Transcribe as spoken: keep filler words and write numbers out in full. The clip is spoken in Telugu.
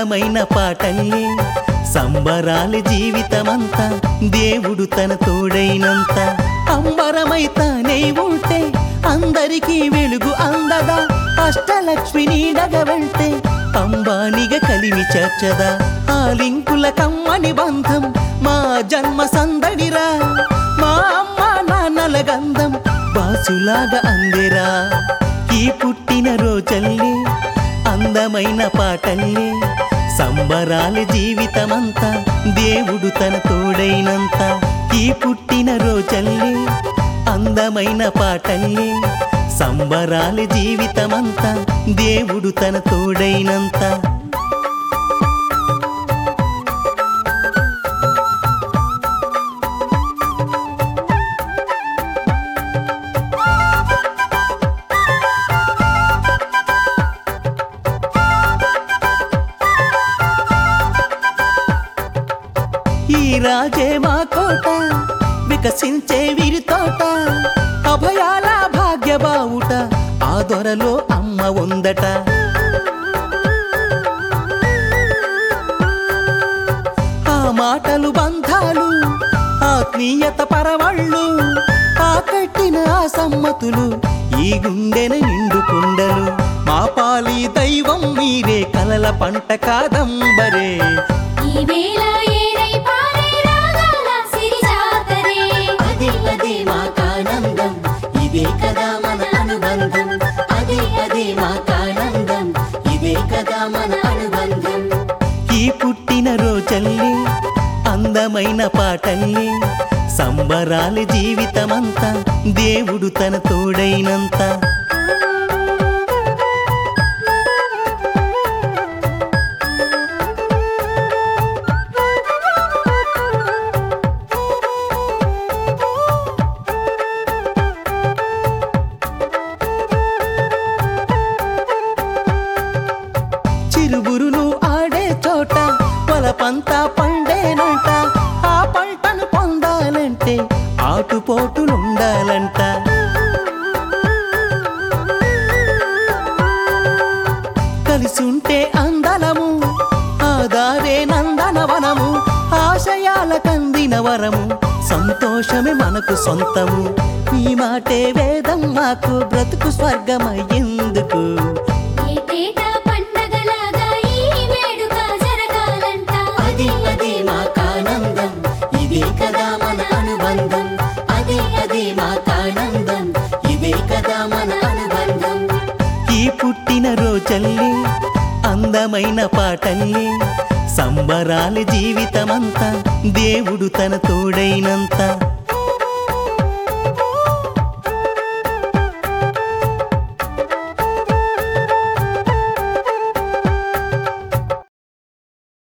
అందమైన పాటల్లే సంబరాలి జీవితమంతా దేవుడు తన తోడైనంత అంబరమైతానే ఉంటే అందరికీ వెలుగు అందదా అష్టలక్ష్మి నీడగ వెళ్తే అంబానిగా కలిమి చేర్చదా ఆ లింకుల కమ్మని బంధం మా జన్మ సందడిరా మా అమ్మ నాన్నల గంధం బాసులాగా అందెరా ఈ పుట్టిన రోజల్లే అందమైన పాటల్లే సంబరాలి జీవితమంతా దేవుడు తన తోడైనంత ఈ పుట్టిన రోజల్లే అందమైన పాటల్లే సంబరాలి జీవితమంతా దేవుడు తన తోడైనంత ఈ రాజే మా కోట వికసించే వీరి తోట అభయాల భాగ్యబావుట ఆ దొరలో అమ్మ ఉందట ఆ మాటలు బంధాలు ఆత్మీయత పరవళ్ళు ఆ కట్టిన ఆ సమ్మతులు ఈ గుండెన నిండుకుండలు మా పాలి దైవం మీరే కలల పంట కాదంబరే ఈ వేళ ఏరై పారే రాగాల సిరి జాతరే అదే అదే మాకానందం ఇదే కదా మన అనుబంధం అదే అదే మాకానందం ఇదే కదా మన అనుబంధం ఈ పుట్టిన రోజల్లే అందమైన పాటల్లే సంబరాలి జీవితమంతా దేవుడు తన తోడైనంత చిరుబురులు ఆడే చోట పొలపంతా పండేనంట ఆ పంటను పొందాలంటే ఆటుపోటులుండాలంట కలిసుంటే అందలము ఆదారే నందనవనము ఆశయాల కందిన వరము సంతోషమే మనకు సొంతము ఈ మాటే వేదం మాకు బ్రతుకు స్వర్గమయ్యేందుకు ఏటేటా పండగలాగా ఈ వేడుక జరగాలంట అదే అదే మాకానందం ఇదే కదా మన అనుబంధం అదే అదే మాకానందం ఇదే కదా మన అనుబంధం ఈ పుట్టిన రోజల్లే అందమైన పాటల్లే సంబరాలి జీవితమంతా దేవుడు తన తోడైనంత